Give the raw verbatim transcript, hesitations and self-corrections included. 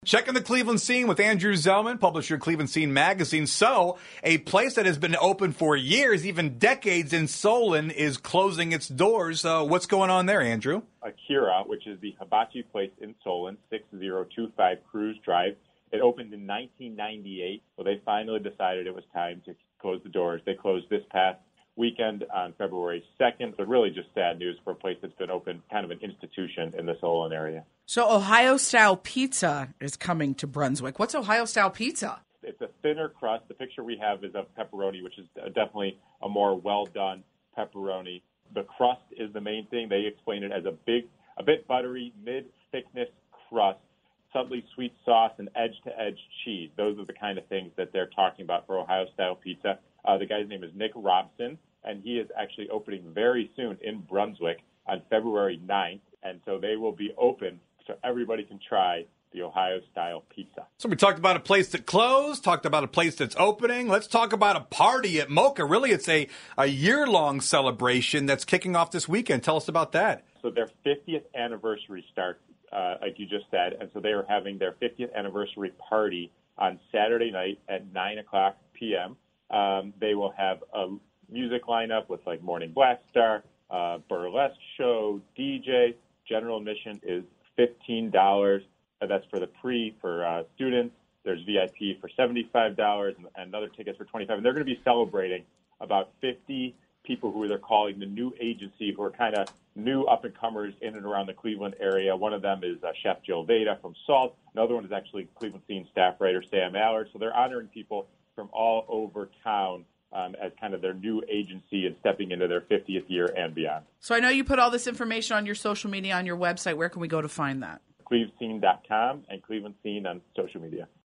Checking the Cleveland Scene with Andrew Zellman, publisher of Cleveland Scene magazine. So, a place that has been open for years, even decades in Solon, is closing its doors. Uh, what's going on there, Andrew? Akira, which is the hibachi place in Solon, six zero two five Cruz Drive. It opened in nineteen ninety-eight. Well, they finally decided it was time to close the doors. They closed this past weekend on February second. But really just sad news for a place that's been open, kind of an institution in the Solon area. So Ohio-style pizza is coming to Brunswick. What's Ohio-style pizza? It's a thinner crust. The picture we have is of pepperoni, which is definitely a more well-done pepperoni. The crust is the main thing. They explain it as a big, a bit buttery, mid-thickness crust, subtly sweet sauce, and edge-to-edge cheese. Those are the kind of things that they're talking about for Ohio-style pizza. Uh, the guy's name is Nick Robson, and he is actually opening very soon in Brunswick on February ninth, and so they will be open so everybody can try the Ohio-style pizza. So we talked about a place that closed, talked about a place that's opening. Let's talk about a party at Mocha. Really, it's a, a year-long celebration that's kicking off this weekend. Tell us about that. So their fiftieth anniversary starts, uh, like you just said, and so they are having their fiftieth anniversary party on Saturday night at nine o'clock p.m. Um, they will have a music lineup with like Morning Black Star, uh, burlesque show, D J. General admission is fifteen dollars. Uh, that's for the pre for uh, students. There's V I P for seventy-five dollars and, and other tickets for twenty-five dollars. And they're going to be celebrating about fifty people who they're calling the new agency, who are kind of new up-and-comers in and around the Cleveland area. One of them is uh, Chef Jill Veda from Salt. Another one is actually Cleveland Scene staff writer Sam Allard. So they're honoring people from all over town um, as kind of their new agency and stepping into their fiftieth year and beyond. So I know you put all this information on your social media, on your website. Where can we go to find that? cleveland scene dot com and Cleveland Scene on social media.